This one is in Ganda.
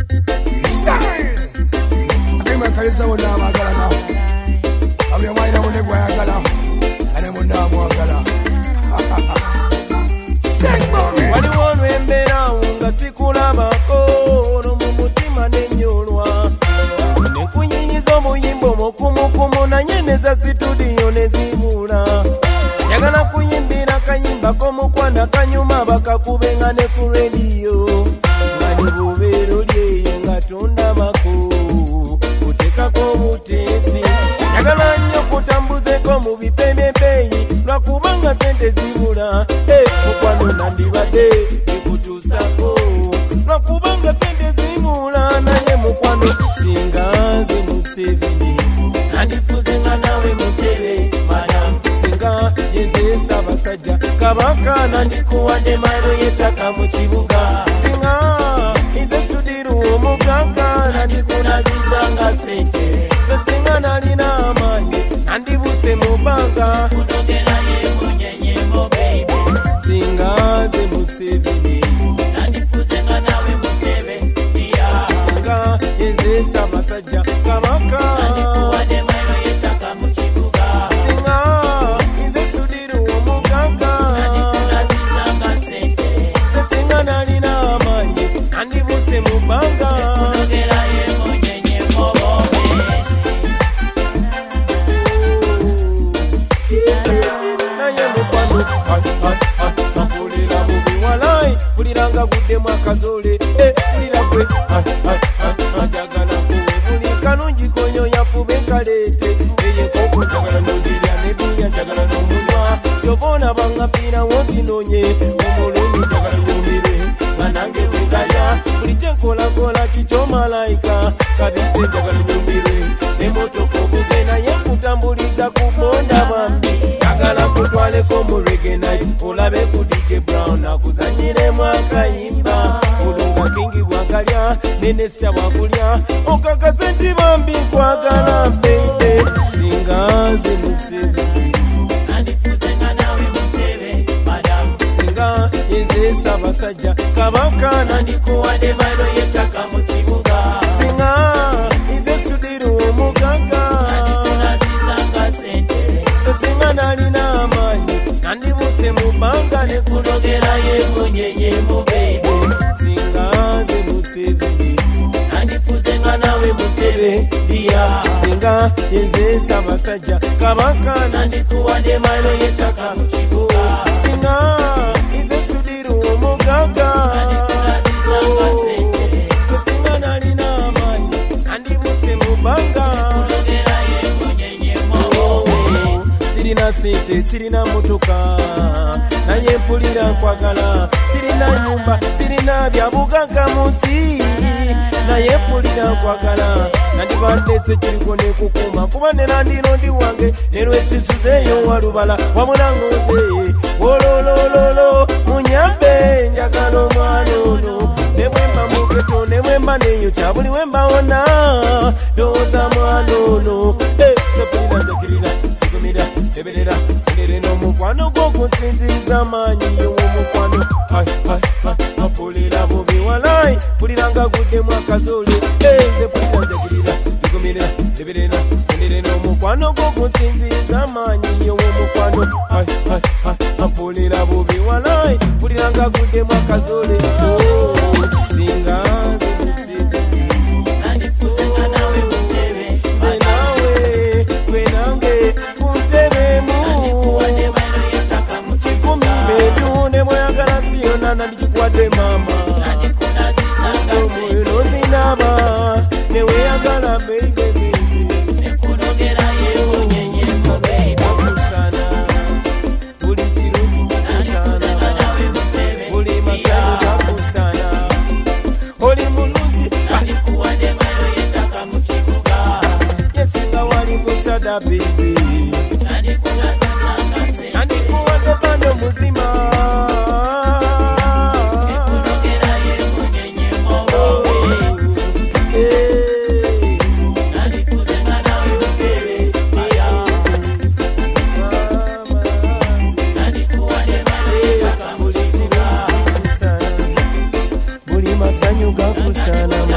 Style. Akima kalisa wona magala na. Abya mwaina mune gwa yagala. Ane munda mwagala. Sengori. Wali wonwe mbera unga sikulabako no mu mutima nenyolwa. Ne kunyinyiza omuyimbo mukumukumu na nyeneza zitudiyo nezibula. Yagala kuyimbira kayimba komukwanda kanyuma bakakubenga ne ku radio. Ngani bubero lyeyo nga tondabako utekako butesi. Yagala nnyo kutambuzeko mu bipemepeyi lwakubanga sente zibula. Mukwano nandibadde ekutuusako lwakubanga sente zibula. Naye mukwano singa nze Museveni nandifuze nga nawe Mutere madam. Singa yenze Ssaabasajja Kabaka nandikuwadde mayiro y'ettaka mu kibuga. Singa nze Sudiru omugagga nandikunazizanga sente. Singa nalina amaanyi nandibuse mu bbanga. Kunogerayo munyenyembo baby. Singa nze Museveni nandifuze nga nawe Mutere singa yenze Ssaabasajja Kabaka nandikuwadde mayiro y'ettaka mu kibuga. Singa nze Sudiru omugagga nandikunazizanga sente. Singa nalina amaanyi nandibuse mu bbanga. Kunogerayo munyenyembo naye mukwano mpulira bubi walai buliranga guddemu akazole bulira gwe njagala kuwe buli kanungi konyo yafuba enkaleete eyekoko njagala nogirya neduya njagala n'omunywa yobona bangapiira wonzinonye omulungi njagala nyumire nga nange bwegalya buli kyenkolakola kikyo malayika kabite njagala nyumire nemotoka obuge naye kutambuliza ku bonda bambi. Njagala kutwaleko mu reggae night olabe ku DJ Brown akuzanyiremu akayimba. Olunga kingi bwagalya Minisita bwakulya okakase nti bambi kwagala baby. Singa nze Museveni nandifuze nga nawe Mutere madam. Singa yenze Ssaabasajja Kabaka nandikuwadde mayiro y'ettaka mu kibuga. Singa nze Sudiru omugagga nandikunazizanga sente. Singa nalina amaanyi nandibuse mu bbanga ne kunogerayo munyenyembo baby. Singa nze Museveni nandifuze nga nawe Mutere singa yenze Ssaabasajja Kabaka nandikuwadde mayiro y'ettaka mu kibuga. Singa nze Sudiru omugagga nandikunazizanga sente. Singa nalina amaanyi nandibuse mu bbanga. Kunogerayo munyenyembo sirina sente sirina motoka naye mpulira nkwagala. Sirina nyumba sirina byabugagga mu nsi naye mpulira nkwagala. Nandibadde sekiriko nekukuma kuba nera ndino ndi wange nerwesisuzeeyo walubala wamula ngoze wololololo munyambe njagala omwana ono. Ne bwemba mugeto ne bwemba neyo kyabuli wemba wona ndowooza mwana ono. Sepulira njakirira igumira eberera endere n'omukwano gw'okunsinziza amaanyi y'omukwano. Mpulira bubi walai buliranga guddemu akazole. Nze pulira njagirira igumira eberera endere n'omukwano gw'okunsinziza amaanyi y'omukwano. Mpulira bubi walai buliranga guddemu akazole. Singa nze Museveni nandifuze nga nawe Mutere nze nawe gwe nange kuntebemu. Nandikuwadde mayiro y'ettaka mu kibuga. Ebyune mwayagala siyona nandikuwadde mama. Nandikunazizanga sente. Omwero zinaba neweyagala baby. Nekunogerayo munyenyembo baby. Okusana buli kirungi kikusana. Buli masanyu gakusana. Oli mulungi nandikuwadde mayiro y'ettaka mu kibuga. Yesinga wali musada baby. Nandikunazizanga sente. Nandikuwadde bando muzima. Nekunogerayo munyenyembo nandifuze nga nawe Mutere nandikuwadde mayiro y'ettaka mu kibuga. Buli masanyu gakusana.